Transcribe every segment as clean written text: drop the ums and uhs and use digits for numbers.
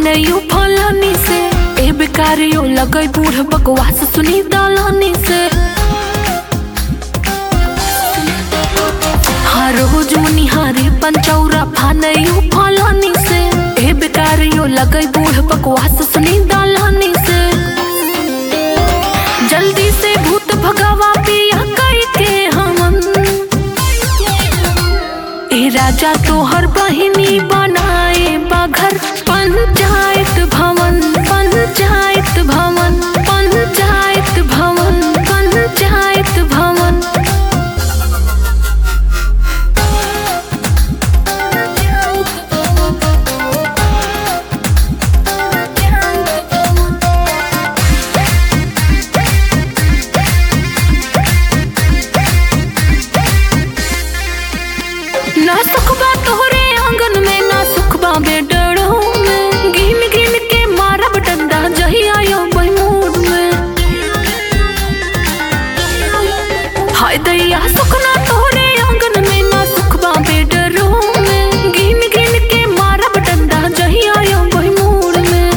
फानयू फलानी से ए बेकारियो लगई बूढ़ बकवास सुनी दालानी से हर रोज मुनिहारे पंचौरा फानयू फलानी से ए बेकारियो लगई बूढ़ बकवास सुनी दालानी से जल्दी से भूत भगावा पिया कई के हमन ए राजा तोहर बहिनी बनाए बाघर पंचायत भवन पंचायत भवन पंचायत भवन पंचायत भवन ना सुखबा तोहरे आंगन में ना सुखबा बेडरों में गिन गिन के मारब डंडा जही आयो बहमूड में हाय दैया सुखना तोहरे आंगन में ना सुखबा बेडरों में गिन गिन के मारब डंडा जही आयो बहमूड में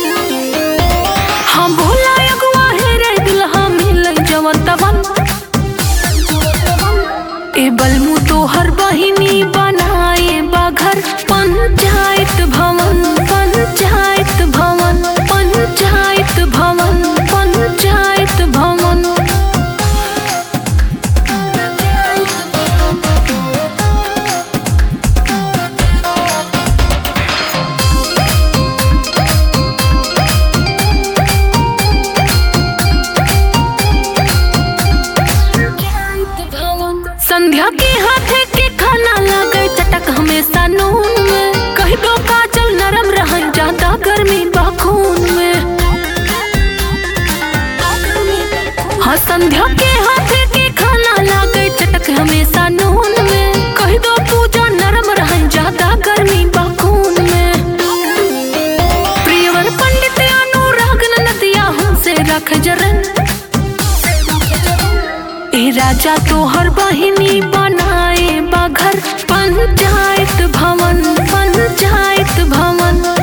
हम भोला अगुआ है रे दुल्हा मिल जवन तवन ए बलमू तोहर बहिनी बनाए बाघर पंचायत भवन पंचायत भवन पंचायत भवन पंचायत भवन संध्या के हाथे के खाना लगे चटक हमेशा नून में कह दो काजल नरम रह ज्यादा गर्मी बाखून में हाँ संध्या के हाथे के खाना लगे चटक हमेशा नून में कह दो पूजा नरम रह ज्यादा गर्मी बाखून में प्रियवर पंडित अनुराग नदिया हमसे रख जरन ए राजा तोहर बहिनी बनाए बाघर पंचायत भवन पंचायत भवन